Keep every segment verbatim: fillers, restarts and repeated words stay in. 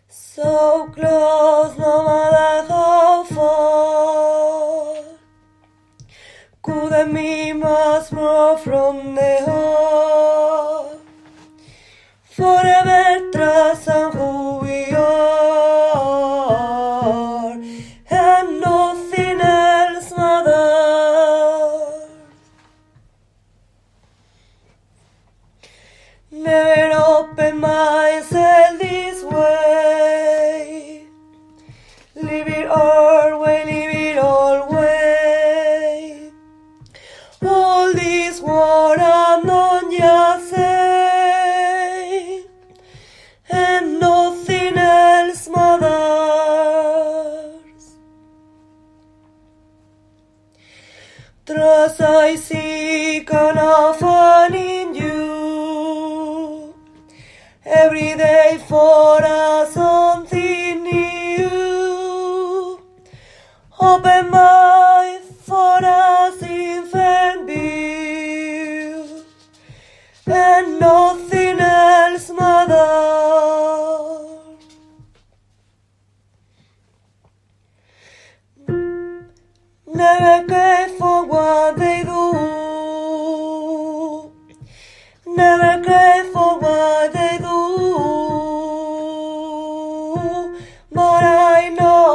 So close, no matter how far. Couldn't be much more from the heart. Forever trust on who we are, and nothing else matters. Never open myself this way. Leave it all way, leave it all way. All this what I'm not just say, and nothing else matters. Trust I seek and I find in you. Every day for us something new. Open mind for us infant view, and nothing else matters. Never care for what they do. Never care for what they do. But I know.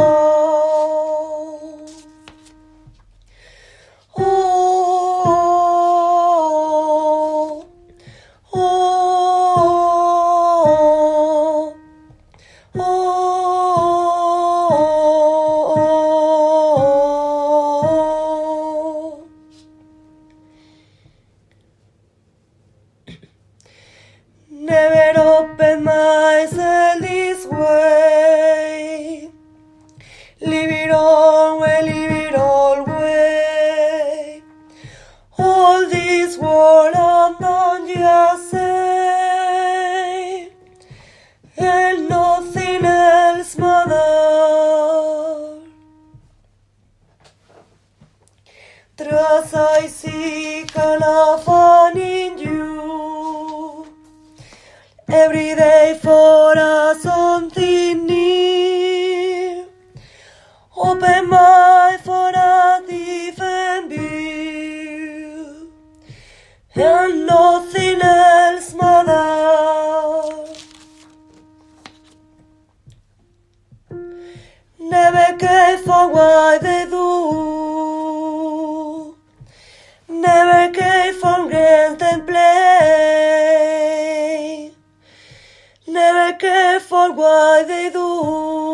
Oh, oh, oh, oh. Never open myself this way. Leave it all way, leave it all way. All this world I'm not just say, and nothing else matters. Trust I seek and I find in you. Every day for us something new. Open mind for a different view, and nothing else matters. Never care for what they do. Never care for rent and play. Never care for what they do.